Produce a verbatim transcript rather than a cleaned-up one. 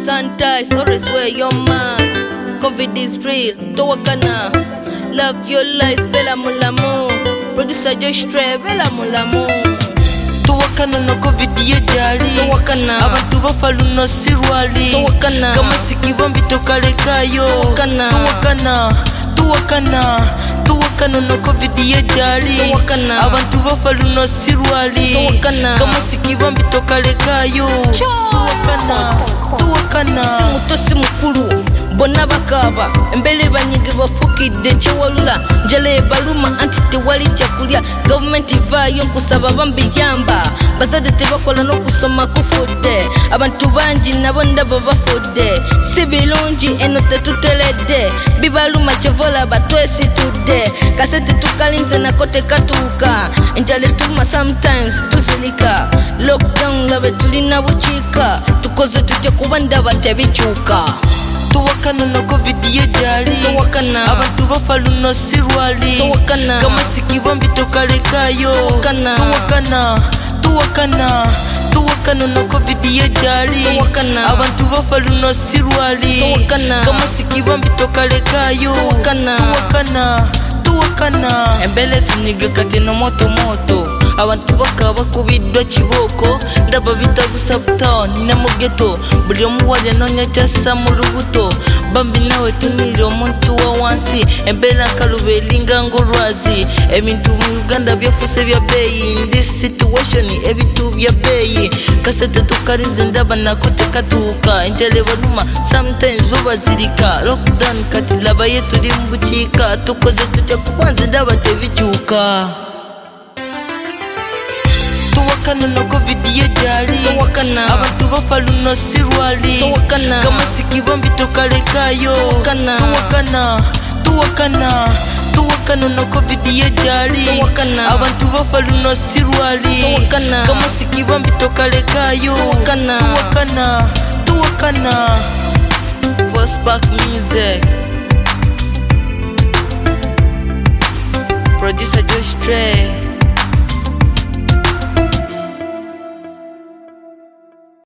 sanitize, always wear your mask. COVID is real, towakana. Love your life, bella mulamu. Producer Josh Trey, bella mulamu. Towakana no COVID yejali. Towakana. Abantu bafa luno sirwali. Towakana. Kama sikivambi tokalekayo. Towakana. Towakana. Towakana. Towakana no COVID yejali. Towakana. Abantu bafa luno sirwali. Towakana. Kama sikivambi tokalekayo. Towakana. Towakana. Simuto simukulu. Bona bakaba embele banyige bafukidde kyewalula njale baluma anti tewali kyakulya gavumenti vaayo nkusaba bambiyamba bazadde tebakola n'okusoma kufudde abantu bangi nabo ndaba bafudde si birungi eno tetuteredde bibaluma kyevola batwesitudde kasente tukalinze nako tekatuuka enjala etuluma sometimes tuzirika lockdown labe tulina bukiika tukoze tutya kuba ndaba tebikyuka. Towakana no COVID yejali. Towakana. Abantu bafa luno sirwali. Towakana. Kama sikivambi tokalekayo. Towakana. Towakana. Towakana. Towakana no COVID yejali. Towakana. Abantu bafa luno sirwali. Towakana. Kama sikivambi tokalekayo. Towakana. Towakana. Towakana. Embele tuniga kati no moto moto. Abantu bakaba bakubiddwa kiboko ndaba bitagusa butown ne mu ghetto buli omu wali anoonya kyassa mu lubuto bambi nawe tunira omuntu wa wansi embeera nkaluba eringa ng'olwazi ebintu mu Uganda byafuuse bya bbeeyi in this situation ebintu bya bbeeyi kasete tukalinze ndaba nako tekatuuka enjala ebaluma sometimes babazirika lockdown kati laba ye tuli mu bukiika tukoze tutya kuba nze ndaba tebikyuka. Towakana no COVID yejali. Towakana. Abantu bafa luno sirwali. Towakana. Kama sikivambi tokalekayo. Towakana. Towakana. Towakana. Towakana no COVID yejali. Towakana. Abantu bafa luno sirwali. Towakana. Kama sikivambi tokalekayo. Towakana. Towakana. Towakana. First Back Music. Producer Josh Trey.